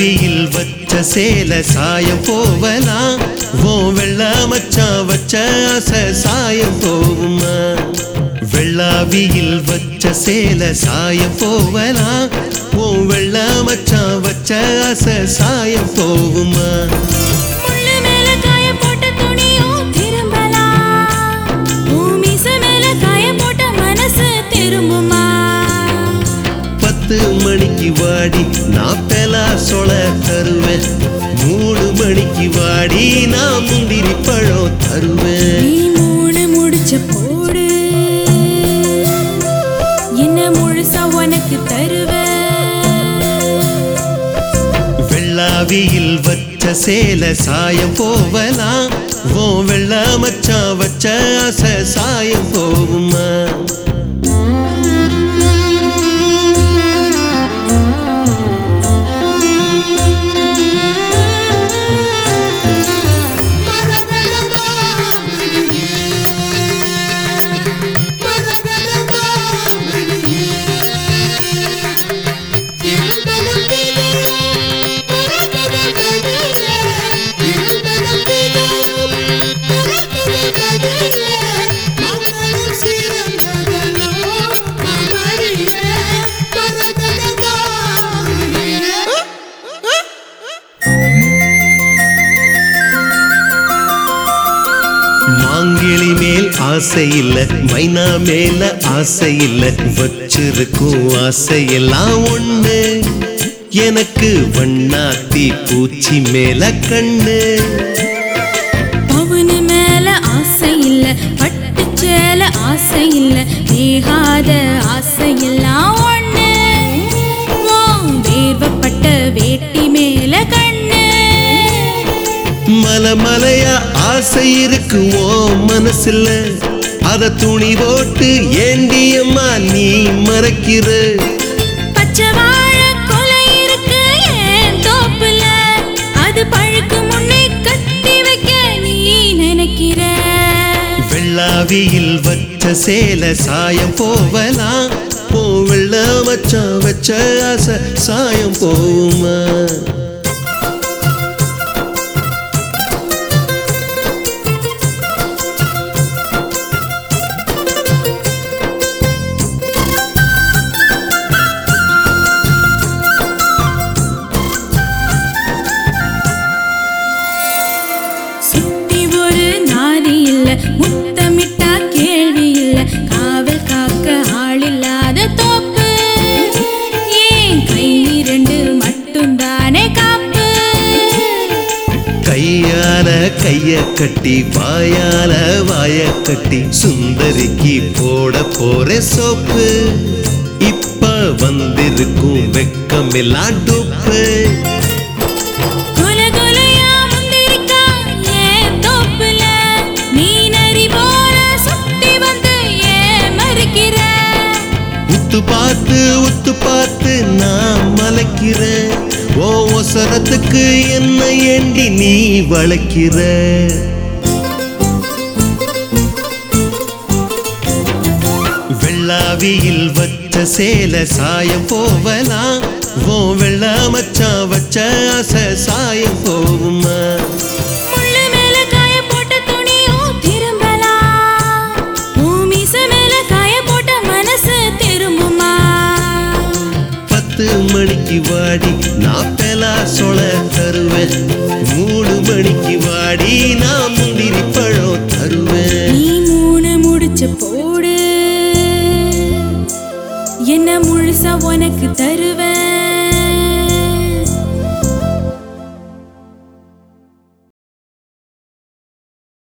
வெள்ளாவியில் வச்ச சேல சாயம் போவலாம் ஓ வெள்ளா மச்சான் வச்ச ஆசை சாயம் போகுமா வெள்ளாவியில் வச்ச சேல சாயம் போவலாம் ஓ வெள்ளா மச்சான் வச்ச ஆசை சாயம் போகுமா மணிக்கு வாடி நான் பெலா சொல தருவேன் 3 மணிக்கு வாடி நான் முந்திரி பழம் தருவேன் 3 முடிச்ச போடு என்ன முழுசா உனக்கு தருவேன் வெள்ளாவியில் வச்ச சேல சாயம் போவலாம் ஓ வெள்ளா மச்சான் வச்ச ஆசை சாயம் போகுமா மாங்கிளி மேல் ஆசை இல்ல மைனா மேல ஆசை இல்ல வச்சிருக்கும் ஆசையெல்லாம் ஒண்ணு எனக்கு வண்ணாத்தி பூச்சி மேல கண்ணு பவுனு மேல ஆசை இல்ல பட்டு சேல ஆசை இல்ல வேகாத ஆசையெல்லாம் ஒண்ணு வேர்வப்பட்ட வேட்டி மேல கண்ணு மல மலையா ஆசை இருக்கு ஓ மனசுல அத துணி போட்டு ஏண்டியம்மா நீ மறைக்கிற பச்சை வாழ கொலை இருக்கு ஏன் தோப்புல அது பழுக்கு முன்னே கட்டி வைக்க நீ நினைக்கிற வெள்ளாவியில் வச்ச சேல சாயம் போவலாம் ஓ வெள்ளா மச்சான் வச்ச ஆசை சாயம் போகுமா முத்தமிட்டா கேள்வி இல்ல காவல் காக்க ஆளில்லாத தோப்பு ஏன் கை 2 மட்டும்தானே காப்பு கையால கைய கட்டி வாயால வாய கட்டி சுந்தரிக்கு போட போற சோப்பு இப்ப வந்திருக்கும் வெக்கமெல்லாம் டூப்பு உத்து பார்த்து நான் மலைக்கிறேன் ஓ ஒசரத்துக்கு என்ன ஏண்டி நீ வளைக்கிற வெள்ளாவியில் வச்ச சேல சாயம் போவலாம் ஓ வெள்ளா மச்சான் வச்ச ஆசை சாயம் போகுமா மணிக்கு வாடி நான் பெலா சொல தருவேன் 3 மணிக்கு வாடி நான் முந்திரி பழம் தருவேன் 3 முடிச்ச போடு என்ன முழுசா உனக்கு தருவேன்